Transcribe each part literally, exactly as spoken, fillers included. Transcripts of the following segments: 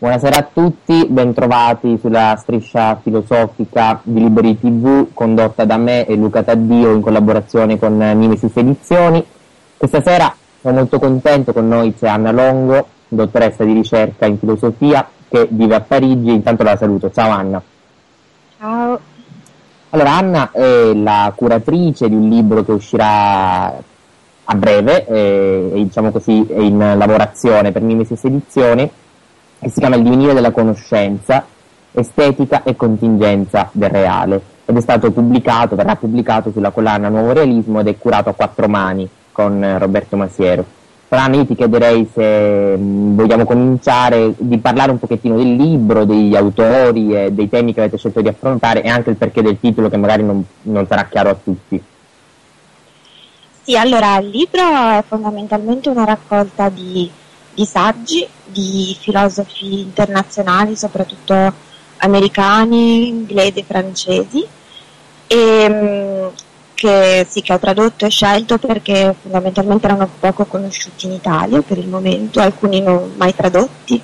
Buonasera a tutti, bentrovati sulla striscia filosofica di Liberi tivù condotta da me e Luca Taddio in collaborazione con Mimesis Edizioni. Questa sera sono molto contento, con noi c'è Anna Longo, dottoressa di ricerca in filosofia che vive a Parigi. Intanto la saluto. Ciao Anna. Ciao. Allora, Anna è la curatrice di un libro che uscirà a breve, e, e diciamo così è in lavorazione per Mimesis Edizioni, che si chiama Il divenire della conoscenza, estetica e contingenza del reale, ed è stato pubblicato, verrà pubblicato sulla collana Nuovo Realismo ed è curato a quattro mani con Roberto Masiero. Però Anna, io ti chiederei se mh, vogliamo cominciare di parlare un pochettino del libro, degli autori e dei temi che avete scelto di affrontare, e anche il perché del titolo, che magari non, non sarà chiaro a tutti. Sì, allora il libro è fondamentalmente una raccolta di, di saggi di filosofi internazionali, soprattutto americani, inglesi e francesi, e, che, sì, che ho tradotto e scelto perché fondamentalmente erano poco conosciuti in Italia per il momento, alcuni non mai tradotti,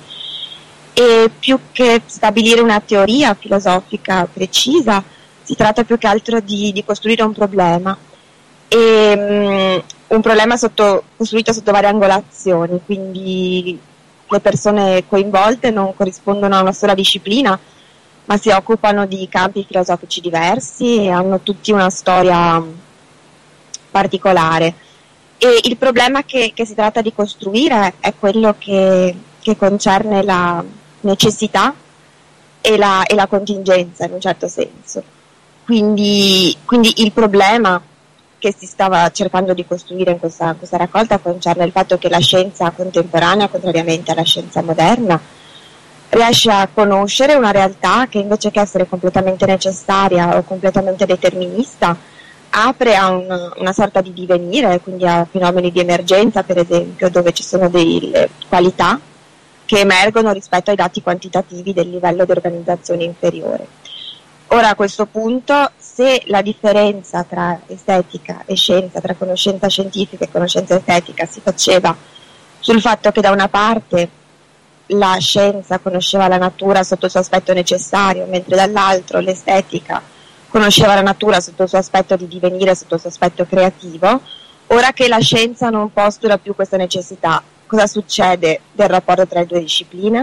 e più che stabilire una teoria filosofica precisa si tratta più che altro di, di costruire un problema, e um, un problema sotto, costruito sotto varie angolazioni, quindi le persone coinvolte non corrispondono a una sola disciplina, ma si occupano di campi filosofici diversi e hanno tutti una storia particolare. E il problema che, che si tratta di costruire è quello che, che concerne la necessità e la, e la contingenza, in un certo senso. Quindi, quindi il problema che si stava cercando di costruire in questa, questa raccolta concerne il fatto che la scienza contemporanea, contrariamente alla scienza moderna, riesce a conoscere una realtà che, invece che essere completamente necessaria o completamente determinista, apre a una, una sorta di divenire, quindi a fenomeni di emergenza, per esempio, dove ci sono delle qualità che emergono rispetto ai dati quantitativi del livello di organizzazione inferiore. Ora, a questo punto, se la differenza tra estetica e scienza, tra conoscenza scientifica e conoscenza estetica, si faceva sul fatto che da una parte la scienza conosceva la natura sotto il suo aspetto necessario, mentre dall'altro l'estetica conosceva la natura sotto il suo aspetto di divenire, sotto il suo aspetto creativo, ora che la scienza non postula più questa necessità, cosa succede del rapporto tra le due discipline?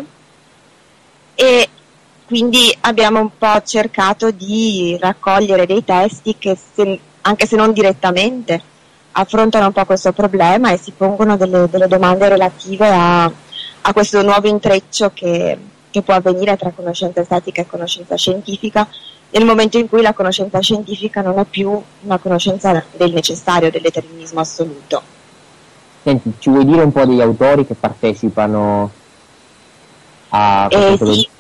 E quindi abbiamo un po' cercato di raccogliere dei testi che, se, anche se non direttamente, affrontano un po' questo problema e si pongono delle, delle domande relative a, a questo nuovo intreccio che, che può avvenire tra conoscenza estetica e conoscenza scientifica, nel momento in cui la conoscenza scientifica non è più una conoscenza del necessario, del determinismo assoluto. Senti, ci vuoi dire un po' degli autori che partecipano a questo eh, sì.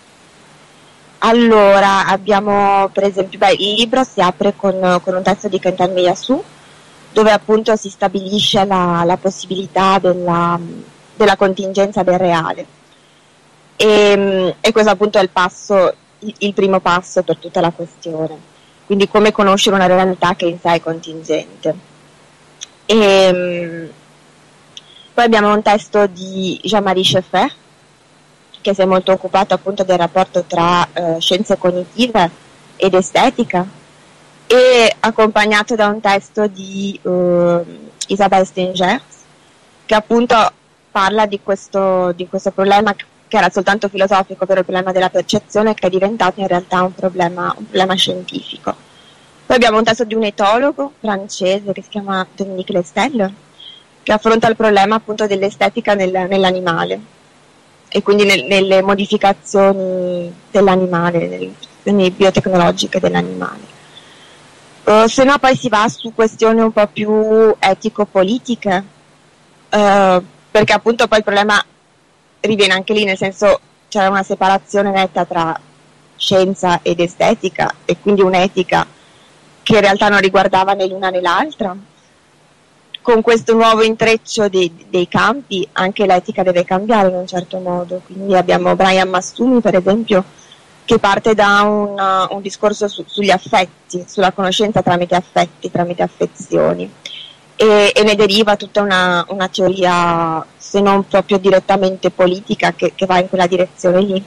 Allora, abbiamo per esempio, beh, il libro si apre con, con un testo di Kenten Miyasu, dove appunto si stabilisce la, la possibilità della, della contingenza del reale. E, e questo appunto è il passo, il, il primo passo per tutta la questione. Quindi come conoscere una realtà che in sé è contingente. E, poi abbiamo un testo di Jean-Marie Schaeffer, che si è molto occupato appunto del rapporto tra eh, scienze cognitive ed estetica, e accompagnato da un testo di uh, Isabelle Stengers, che appunto parla di questo, di questo problema che era soltanto filosofico, ovvero il problema della percezione, che è diventato in realtà un problema, un problema scientifico. Poi abbiamo un testo di un etologo francese che si chiama Dominique Lestel, che affronta il problema appunto dell'estetica nel, nell'animale, e quindi nel, nelle modificazioni dell'animale, nelle modificazioni biotecnologiche dell'animale. Uh, se no poi si va su questioni un po' più etico-politiche, uh, perché appunto poi il problema riviene anche lì, nel senso c'era una separazione netta tra scienza ed estetica, e quindi un'etica che in realtà non riguardava né l'una né l'altra. Con questo nuovo intreccio dei, dei campi anche l'etica deve cambiare in un certo modo, quindi abbiamo Brian Massumi per esempio, che parte da un, un discorso su, sugli affetti, sulla conoscenza tramite affetti, tramite affezioni, e, e ne deriva tutta una, una teoria, se non proprio direttamente politica, che, che va in quella direzione lì.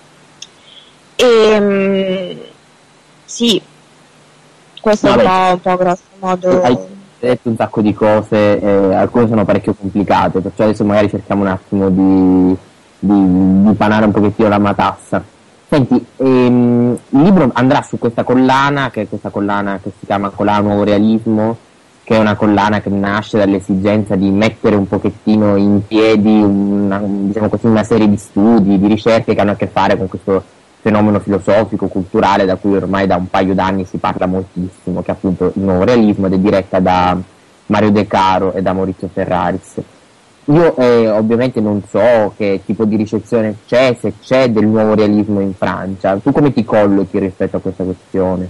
E, mh, sì, questo è un po', un po' grosso modo. Hai detto un sacco di cose, eh, alcune sono parecchio complicate, perciò adesso magari cerchiamo un attimo di, di, di panare un pochettino la matassa. Senti, ehm, il libro andrà su questa collana, che è questa collana che si chiama Collana Nuovo Realismo, che è una collana che nasce dall'esigenza di mettere un pochettino in piedi una, diciamo così, una serie di studi, di ricerche che hanno a che fare con questo fenomeno filosofico, culturale, da cui ormai da un paio d'anni si parla moltissimo, che è appunto il Nuovo Realismo, ed è diretta da Mario De Caro e da Maurizio Ferraris. Io eh, ovviamente non so che tipo di ricezione c'è, se c'è del Nuovo Realismo in Francia. Tu come ti collochi rispetto a questa questione?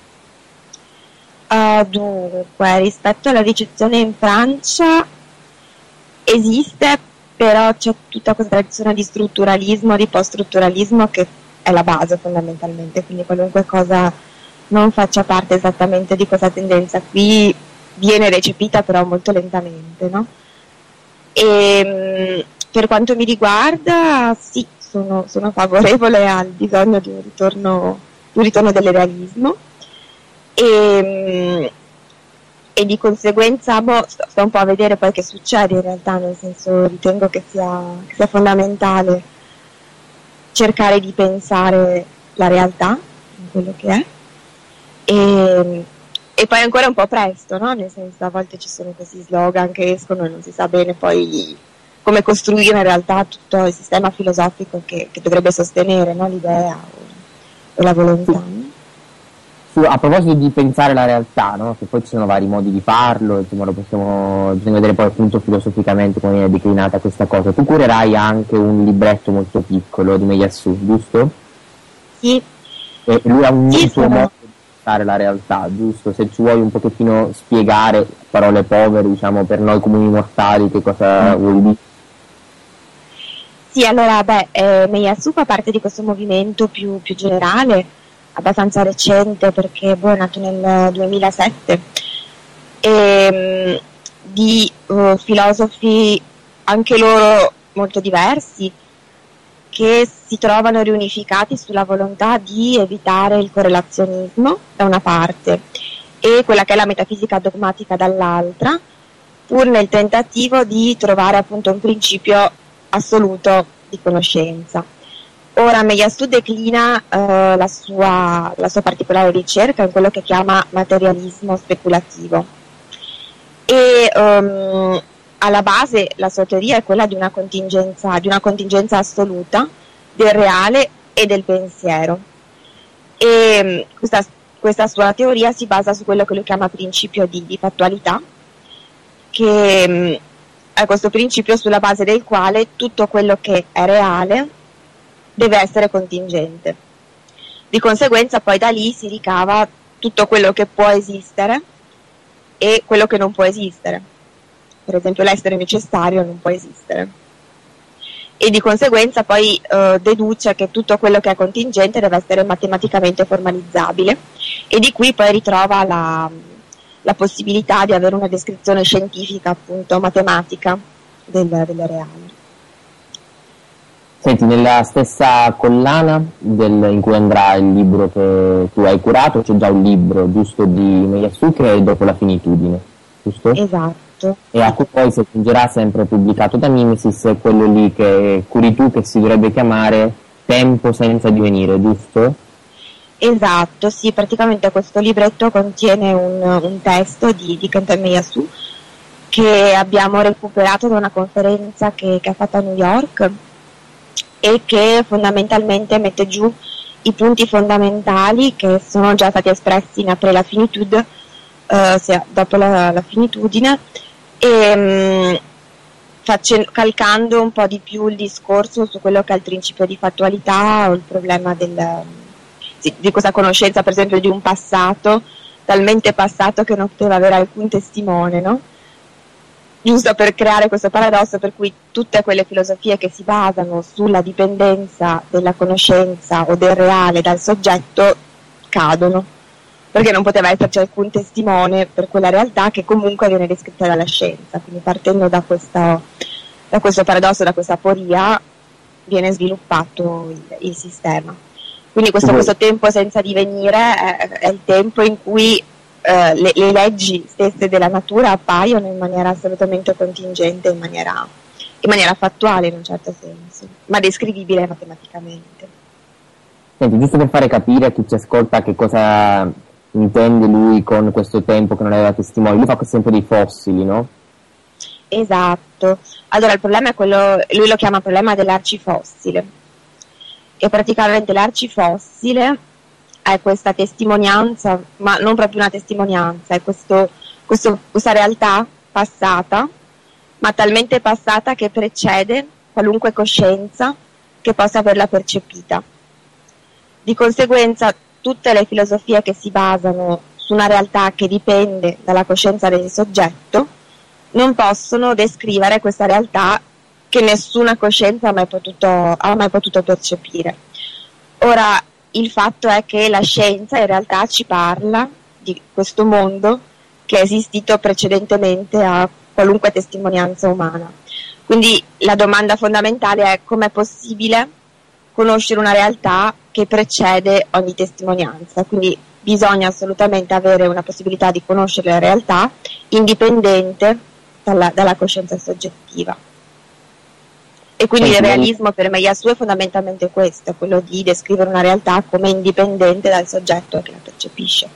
Uh, dunque, rispetto alla ricezione in Francia esiste, però c'è tutta questa tradizione di strutturalismo, di post-strutturalismo, che è la base fondamentalmente, quindi qualunque cosa non faccia parte esattamente di questa tendenza qui viene recepita, però molto lentamente, no? E per quanto mi riguarda, sì, sono, sono favorevole al bisogno di un ritorno, di un ritorno del realismo, e, e di conseguenza boh, sto, sto un po' a vedere poi che succede in realtà, nel senso ritengo che sia, che sia fondamentale cercare di pensare la realtà in quello che è, e, e poi ancora un po' presto, no? Nel senso, a volte ci sono questi slogan che escono e non si sa bene poi come costruire in realtà tutto il sistema filosofico che, che dovrebbe sostenere, no? L'idea o, o la volontà. Su, a proposito di pensare la realtà, no? Che poi ci sono vari modi di farlo, insomma lo possiamo, bisogna vedere poi appunto filosoficamente come viene declinata questa cosa. Tu curerai anche un libretto molto piccolo di Meillassoux, giusto? Sì. E lui ha un sì, suo sono... modo di pensare la realtà, giusto? Se ci vuoi un pochettino spiegare, parole povere, diciamo, per noi comuni mortali, che cosa mm. vuoi dire? Sì, allora, beh, eh, Meillassoux fa parte di questo movimento più, più generale, abbastanza recente, perché boh, è nato nel duemilasette, e, di uh, filosofi anche loro molto diversi, che si trovano riunificati sulla volontà di evitare il correlazionismo da una parte e quella che è la metafisica dogmatica dall'altra, pur nel tentativo di trovare appunto un principio assoluto di conoscenza. Ora Meillassoux declina eh, la, sua, la sua particolare ricerca in quello che chiama materialismo speculativo, e um, alla base la sua teoria è quella di una contingenza, di una contingenza assoluta del reale e del pensiero, e um, questa, questa sua teoria si basa su quello che lui chiama principio di, di fattualità, che um, è questo principio sulla base del quale tutto quello che è reale deve essere contingente. Di conseguenza poi da lì si ricava tutto quello che può esistere e quello che non può esistere. Per esempio l'essere necessario non può esistere. E di conseguenza poi eh, deduce che tutto quello che è contingente deve essere matematicamente formalizzabile, e di qui poi ritrova la, la possibilità di avere una descrizione scientifica, appunto matematica, del, del reale. Senti, nella stessa collana del, in cui andrà il libro che tu hai curato, c'è già un libro, giusto, di Meillassoux, che è Dopo la finitudine, giusto? Esatto. E a cui poi si aggiungerà, sempre pubblicato da Mimesis, quello lì che curi tu, che si dovrebbe chiamare Tempo senza divenire, giusto? Esatto, sì, praticamente questo libretto contiene un, un testo di, di Quentin Meillassoux che abbiamo recuperato da una conferenza che, che ha fatto a New York, e che fondamentalmente mette giù i punti fondamentali che sono già stati espressi in Après la finitude, eh, sia dopo la, la finitudine, e mh, facendo, calcando un po' di più il discorso su quello che è il principio di fattualità, o il problema del, sì, di questa conoscenza, per esempio, di un passato talmente passato che non poteva avere alcun testimone, no? Giusto per creare questo paradosso per cui tutte quelle filosofie che si basano sulla dipendenza della conoscenza o del reale dal soggetto cadono. perché non poteva esserci alcun testimone per quella realtà che comunque viene descritta dalla scienza. Quindi partendo da questo, da questo paradosso, da questa aporia, viene sviluppato il, il sistema. Quindi questo, questo tempo senza divenire è, è il tempo in cui eh, le, le leggi stesse della natura appaiono in maniera assolutamente contingente, in maniera, in maniera fattuale in un certo senso, ma descrivibile matematicamente. Senti, giusto per fare capire a chi ci ascolta che cosa intende lui con questo tempo che non aveva testimoni, lui fa questo esempio dei fossili, no? Esatto. Allora il problema è quello, lui lo chiama problema dell'arcifossile, che praticamente l'arcifossile è questa testimonianza, ma non proprio una testimonianza, è questo, questo, questa realtà passata, ma talmente passata che precede qualunque coscienza che possa averla percepita. Di conseguenza tutte le filosofie che si basano su una realtà che dipende dalla coscienza del soggetto non possono descrivere questa realtà che nessuna coscienza ha mai potuto, ha mai potuto percepire. Ora, il fatto è che la scienza in realtà ci parla di questo mondo che è esistito precedentemente a qualunque testimonianza umana. Quindi la domanda fondamentale è: com'è possibile conoscere una realtà che precede ogni testimonianza? Quindi bisogna assolutamente avere una possibilità di conoscere la realtà indipendente dalla, dalla coscienza soggettiva. E quindi il realismo per Meiasu è fondamentalmente questo, è quello di descrivere una realtà come indipendente dal soggetto che la percepisce.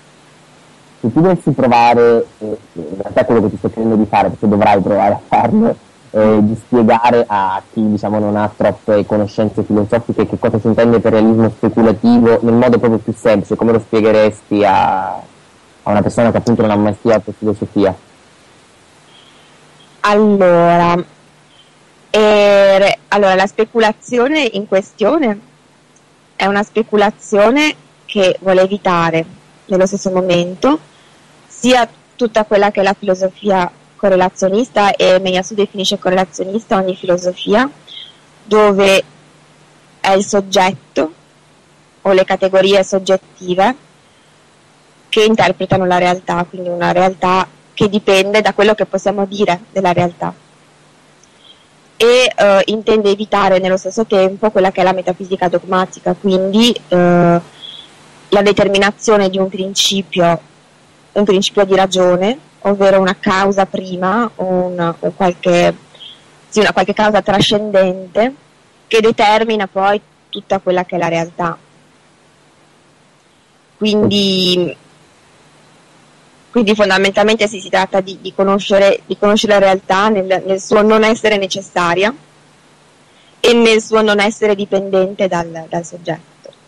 Se tu dovessi provare, eh, in realtà quello che ti sto chiedendo di fare, perché dovrai provare a farlo, eh, di spiegare a chi diciamo non ha troppe conoscenze filosofiche che cosa si intende per realismo speculativo nel modo proprio più semplice, come lo spiegheresti a, a una persona che appunto non ha mai studiato filosofia? Allora, eh, allora la speculazione in questione è una speculazione che vuole evitare nello stesso momento sia tutta quella che è la filosofia correlazionista, e Meiasu definisce correlazionista ogni filosofia dove è il soggetto o le categorie soggettive che interpretano la realtà, quindi una realtà che dipende da quello che possiamo dire della realtà, e eh, intende evitare nello stesso tempo quella che è la metafisica dogmatica, quindi eh, la determinazione di un principio, un principio di ragione, ovvero una causa prima o una, o qualche, sì, una qualche causa trascendente che determina poi tutta quella che è la realtà. Quindi, quindi fondamentalmente sì, si tratta di, di, conoscere, di conoscere la realtà nel, nel suo non essere necessaria e nel suo non essere dipendente dal, dal soggetto.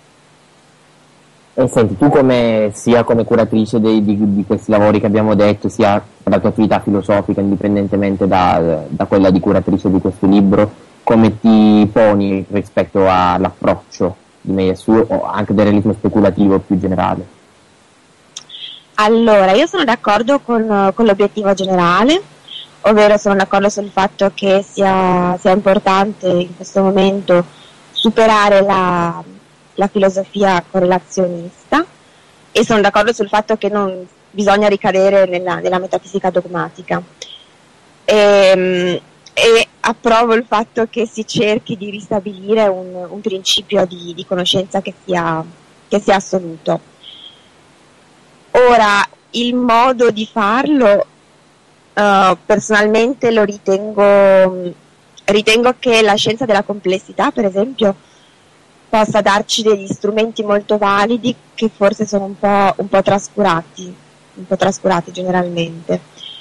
E senti, tu come, sia come curatrice dei, di, di questi lavori che abbiamo detto, sia per la tua attività filosofica, indipendentemente da, da quella di curatrice di questo libro, come ti poni rispetto all'approccio di Meiasu o anche del realismo speculativo più generale? Allora, io sono d'accordo con, con l'obiettivo generale, ovvero sono d'accordo sul fatto che sia, sia importante in questo momento superare la, la filosofia correlazionista, e sono d'accordo sul fatto che non bisogna ricadere nella, nella metafisica dogmatica. E, e approvo il fatto che si cerchi di ristabilire un, un principio di, di conoscenza che sia, che sia assoluto. Ora, il modo di farlo uh, personalmente lo ritengo, ritengo che la scienza della complessità, per esempio, possa darci degli strumenti molto validi che forse sono un po', un po' trascurati, un po' trascurati generalmente.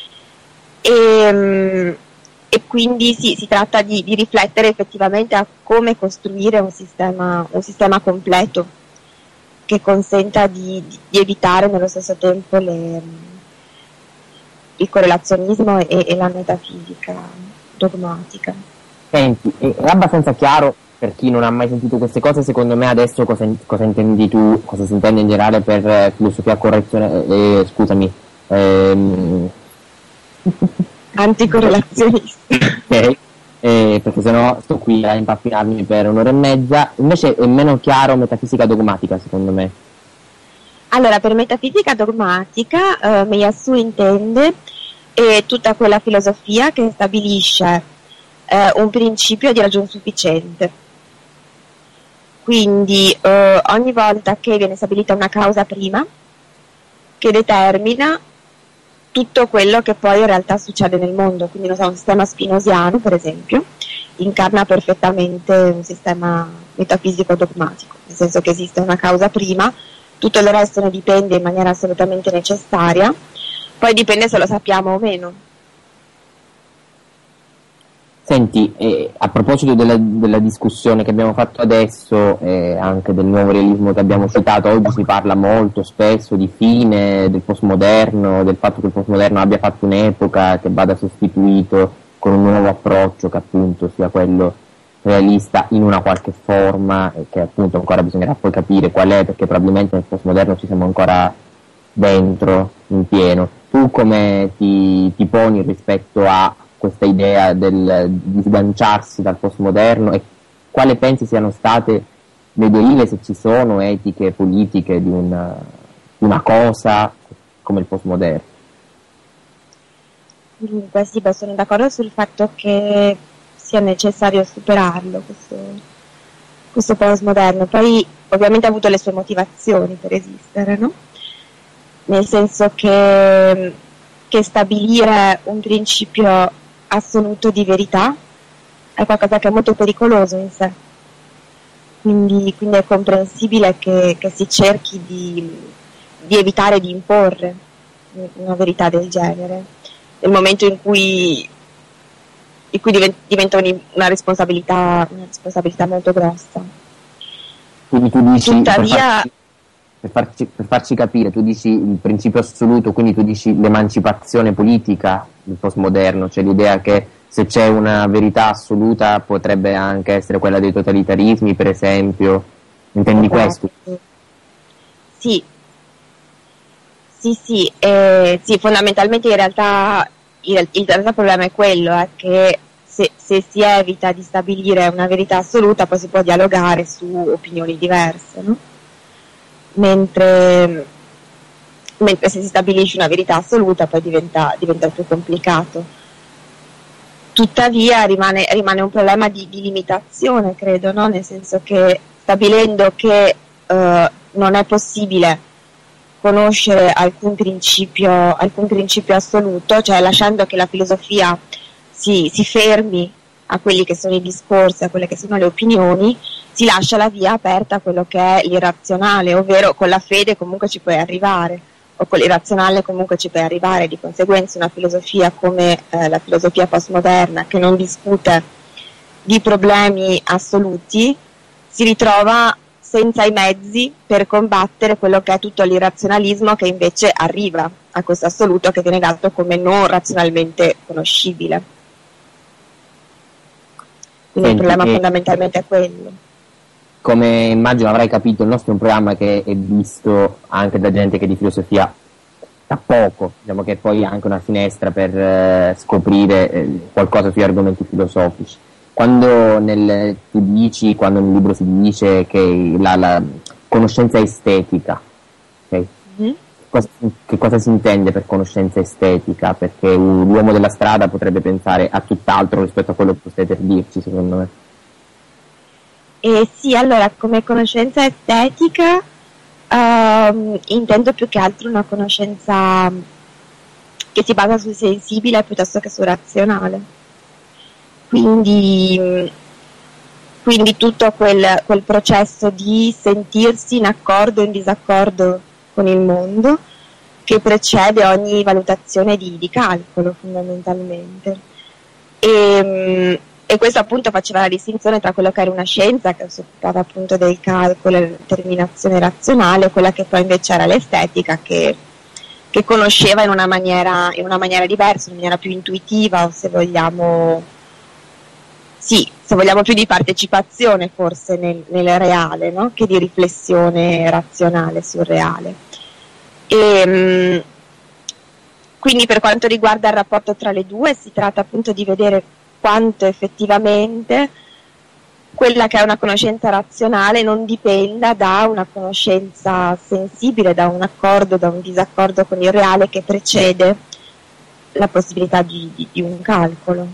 E, e quindi sì, si tratta di, di riflettere effettivamente a come costruire un sistema, un sistema completo che consenta di, di evitare nello stesso tempo le, il correlazionismo e, e la metafisica dogmatica. Senti, è abbastanza chiaro per chi non ha mai sentito queste cose, secondo me adesso cosa, cosa intendi tu, cosa si intende in generale per eh, filosofia correzione, eh, scusami, ehm... anticorrelazionista. Ok. Eh, perché sennò sto qui a impappinarmi per un'ora e mezza. Invece è meno chiaro metafisica dogmatica, secondo me. Allora, per metafisica dogmatica, eh, Meiasu intende eh, tutta quella filosofia che stabilisce eh, un principio di ragion sufficiente. Quindi eh, ogni volta che viene stabilita una causa prima che determina tutto quello che poi in realtà succede nel mondo, quindi non so, un sistema spinosiano per esempio incarna perfettamente un sistema metafisico dogmatico, nel senso che esiste una causa prima, tutto il resto ne dipende in maniera assolutamente necessaria, poi dipende se lo sappiamo o meno. Senti, eh, a proposito della, della discussione che abbiamo fatto adesso, eh, anche del nuovo realismo che abbiamo citato, oggi si parla molto spesso di fine del postmoderno, del fatto che il postmoderno abbia fatto un'epoca, che vada sostituito con un nuovo approccio che appunto sia quello realista in una qualche forma, e che appunto ancora bisognerà poi capire qual è, perché probabilmente nel postmoderno ci siamo ancora dentro in pieno. Tu come ti, ti poni rispetto a questa idea del, di sganciarsi dal postmoderno, e quale pensi siano state le derive, se ci sono, etiche, politiche di una, una cosa come il postmoderno? Dunque sì, beh, sono d'accordo sul fatto che sia necessario superarlo questo, questo postmoderno, poi ovviamente ha avuto le sue motivazioni per esistere, no? Nel senso che, che stabilire un principio assoluto di verità è qualcosa che è molto pericoloso in sé, quindi, quindi è comprensibile che, che si cerchi di, di evitare di imporre una verità del genere nel momento in cui, in cui diventa, diventa una responsabilità una responsabilità molto grossa. Quindi tu dici, tuttavia per farci, per farci capire, tu dici il principio assoluto, quindi tu dici l'emancipazione politica del postmoderno, cioè l'idea che se c'è una verità assoluta potrebbe anche essere quella dei totalitarismi, per esempio. Intendi questo? Sì, sì, sì, eh, sì, fondamentalmente in realtà il, il, il problema è quello, è che se, se si evita di stabilire una verità assoluta poi si può dialogare su opinioni diverse, no? Mentre, mentre se si stabilisce una verità assoluta poi diventa, diventa più complicato. Tuttavia rimane, rimane un problema di, di limitazione, credo, no? Nel senso che stabilendo che eh, non è possibile conoscere alcun principio, alcun principio assoluto, cioè lasciando che la filosofia si, si fermi a quelli che sono i discorsi, a quelle che sono le opinioni, si lascia la via aperta a quello che è l'irrazionale, ovvero con la fede comunque ci puoi arrivare, o con l'irrazionale comunque ci puoi arrivare. Di conseguenza una filosofia come eh, la filosofia postmoderna, che non discute di problemi assoluti, si ritrova senza i mezzi per combattere quello che è tutto l'irrazionalismo, che invece arriva a questo assoluto che viene dato come non razionalmente conoscibile. Quindi Senti, il problema eh, fondamentalmente è quello. Come immagino avrai capito, il nostro è un programma che è visto anche da gente che di filosofia sa poco, diciamo che poi ha anche una finestra per eh, scoprire eh, qualcosa sugli argomenti filosofici. Quando nel, tu dici, quando nel libro si dice che la, la conoscenza estetica, okay? Mm-hmm. Cosa, che cosa si intende per conoscenza estetica? Perché un, l'uomo della strada potrebbe pensare a tutt'altro rispetto a quello che stai per dirci, secondo me. Eh sì, allora, come conoscenza estetica uh, intendo più che altro una conoscenza che si basa sul sensibile piuttosto che sul razionale. Quindi, quindi tutto quel, quel processo di sentirsi in accordo o in disaccordo con il mondo che precede ogni valutazione di, di calcolo, fondamentalmente. E, e questo appunto faceva la distinzione tra quello che era una scienza che si occupava appunto del calcolo e della determinazione razionale, e quella che poi invece era l'estetica, che, che conosceva in una maniera, in una maniera diversa, in una maniera più intuitiva, o se vogliamo, sì, se vogliamo più di partecipazione forse nel, nel reale, no? Che di riflessione razionale sul reale. E, mh, quindi per quanto riguarda il rapporto tra le due, si tratta appunto di vedere quanto effettivamente quella che è una conoscenza razionale non dipenda da una conoscenza sensibile, da un accordo, da un disaccordo con il reale che precede la possibilità di, di, di un calcolo.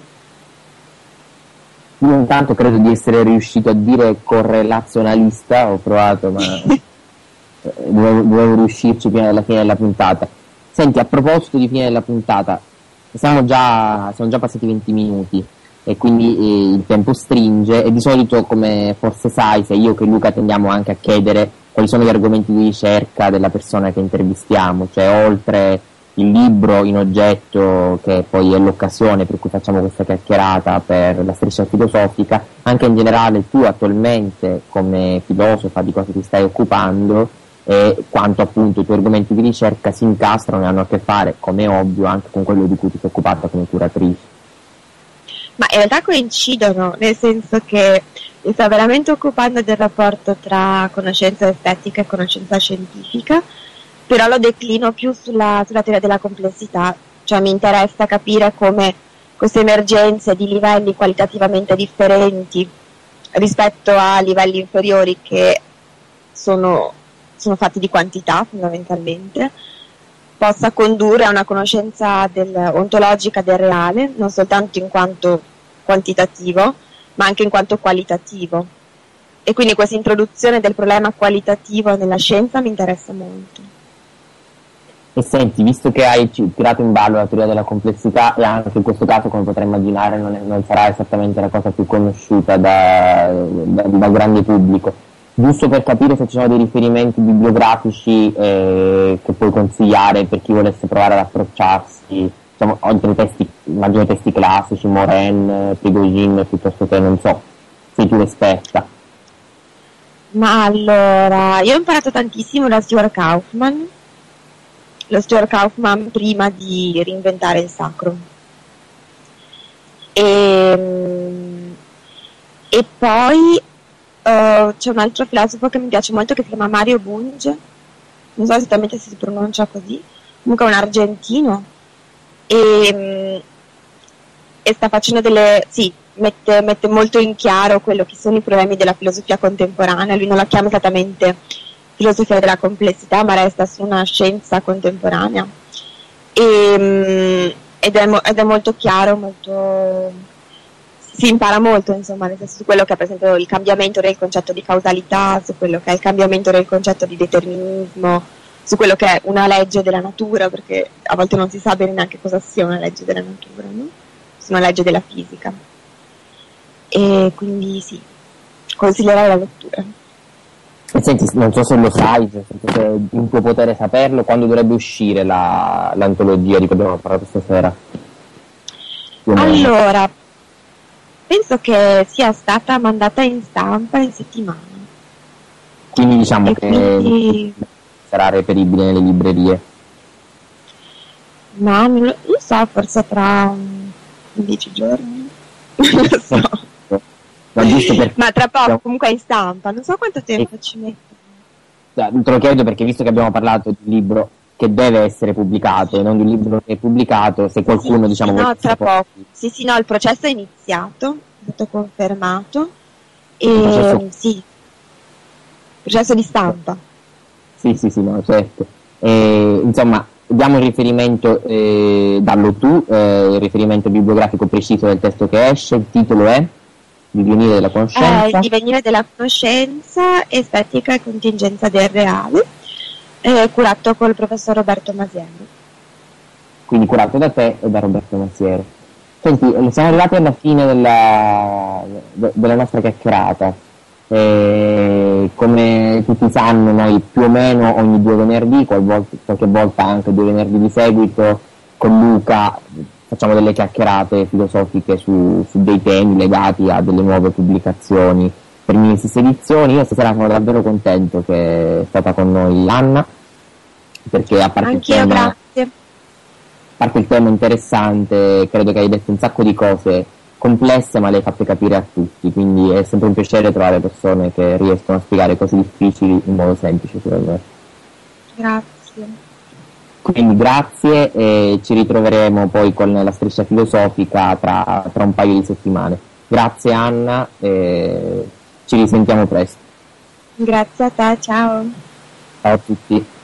Io intanto credo di essere riuscito a dire correlazionalista, ho provato ma dovevo, dovevo riuscirci prima della fine della puntata. Senti, a proposito di fine della puntata, siamo già, siamo già passati venti minuti e quindi eh, il tempo stringe, e di solito, come forse sai, sia io che Luca tendiamo anche a chiedere quali sono gli argomenti di ricerca della persona che intervistiamo, cioè oltre il libro in oggetto, che poi è l'occasione per cui facciamo questa chiacchierata per la striscia filosofica, anche in generale tu attualmente come filosofa di cosa ti stai occupando e quanto appunto i tuoi argomenti di ricerca si incastrano e hanno a che fare, come è ovvio, anche con quello di cui ti sei occupata come curatrice. Ma in realtà coincidono, nel senso che mi sto veramente occupando del rapporto tra conoscenza estetica e conoscenza scientifica, però lo declino più sulla, sulla teoria della complessità, cioè mi interessa capire come queste emergenze di livelli qualitativamente differenti rispetto a livelli inferiori che sono, sono fatti di quantità fondamentalmente, possa condurre a una conoscenza del, ontologica del reale, non soltanto in quanto quantitativo, ma anche in quanto qualitativo. E quindi questa introduzione del problema qualitativo nella scienza mi interessa molto. E senti, visto che hai tirato in ballo la teoria della complessità, e anche in questo caso, come potrai immaginare, non, è, non sarà esattamente la cosa più conosciuta da, da, dal grande pubblico, giusto per capire se ci sono dei riferimenti bibliografici eh, che puoi consigliare per chi volesse provare ad approcciarsi, diciamo, oltre ai testi, immagino testi classici, Morin, Prigogine, piuttosto che, non so, sei tu l'esperta. Ma allora, io ho imparato tantissimo da Stuart Kaufman, lo Stuart Kaufman prima di reinventare il sacro. E, e poi uh, c'è un altro filosofo che mi piace molto che si chiama Mario Bunge, non so esattamente se si pronuncia così, comunque è un argentino, e, e sta facendo delle... sì, mette, mette molto in chiaro quello che sono i problemi della filosofia contemporanea. Lui non la chiama esattamente filosofia della complessità, ma resta su una scienza contemporanea, e, ed, è, ed è molto chiaro, molto, si impara molto, insomma, nel senso, su quello che è per esempio il cambiamento del concetto di causalità, su quello che è il cambiamento del concetto di determinismo, su quello che è una legge della natura, perché a volte non si sa bene neanche cosa sia una legge della natura, no? Su una legge della fisica. E quindi sì, consiglierei la lettura. E senti, non so se lo sai, se è in tuo potere saperlo, quando dovrebbe uscire la, l'antologia di cui abbiamo parlato stasera? Allora, penso che sia stata mandata in stampa in settimana. Quindi diciamo e che quindi... sarà reperibile nelle librerie? Ma non lo so, forse tra dieci giorni. Non lo so. Ma, giusto per... Ma tra poco comunque è in stampa, non so quanto tempo e... ci mette. Te lo chiedo perché, visto che abbiamo parlato di un libro che deve essere pubblicato e non di un libro che è pubblicato, se qualcuno sì, diciamo... Sì, no, tra poco. Può... Sì, sì, no, il processo è iniziato, è stato confermato. E il processo... sì, il processo di stampa. Sì, sì, sì, no, certo. E, insomma, diamo il riferimento, eh, dallo tu, eh, il riferimento bibliografico preciso del testo che esce, il titolo è Il divenire della conoscenza. Eh, il divenire della conoscenza, estetica e contingenza del reale, eh, curato col professor Roberto Masiero. Quindi curato da te e da Roberto Masiero. Senti, siamo arrivati alla fine della, de, della nostra chiacchierata. E come tutti sanno, noi più o meno ogni due venerdì, qualche, qualche volta anche due venerdì di seguito, con Luca facciamo delle chiacchierate filosofiche su, su dei temi legati a delle nuove pubblicazioni per Mimesis Edizioni. Io stasera sono davvero contento che è stata con noi Anna, perché a parte, il tema, grazie. a parte il tema interessante, credo che hai detto un sacco di cose complesse ma le hai fatte capire a tutti, quindi è sempre un piacere trovare persone che riescono a spiegare cose difficili in modo semplice, secondo me. Grazie. Quindi grazie, e ci ritroveremo poi con la striscia filosofica tra, tra un paio di settimane. Grazie Anna, e ci risentiamo presto. Grazie a te, ciao. Ciao a tutti.